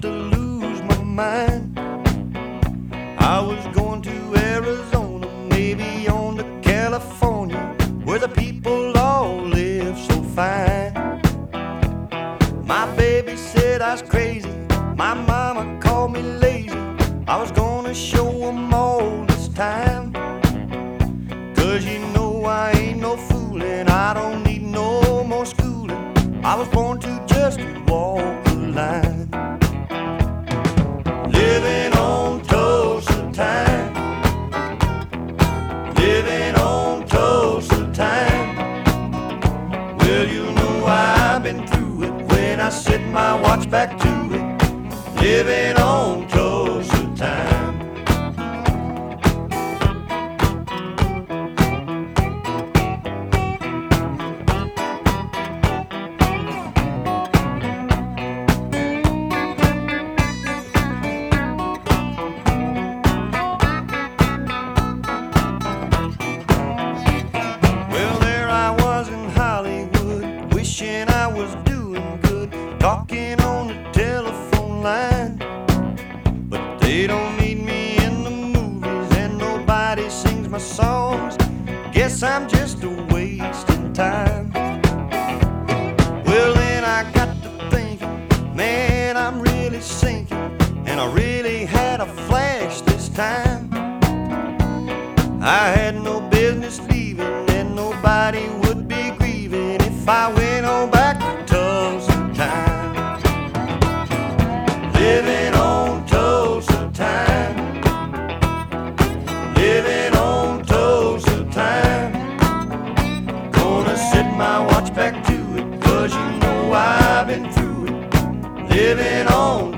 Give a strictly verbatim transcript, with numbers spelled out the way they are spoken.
to lose my mind. I was going to Arizona, maybe on to California, where the people all live so fine. My baby said I was crazy, my mama called me lazy. I was gonna show them all this time. Cause you know I ain't no fooling, I don't need no more schooling. I was born to just walk the line. Living on Tulsa time, living on Tulsa time. Well, you know I've been through it when I set my watch back to it. Living on Tulsa time. Wishing I was doing good, talking on the telephone line. But they don't need me in the movies, and nobody sings my songs. Guess I'm just a wasting time. Well, then I got to thinking, man, I'm really sinking, and I really had a flash this time. I had no business leaving, and nobody would be grieving if I went on back to Tulsa time. Living on Tulsa time, living on Tulsa time. Gonna set my watch back to it, cause you know I've been through it. Living on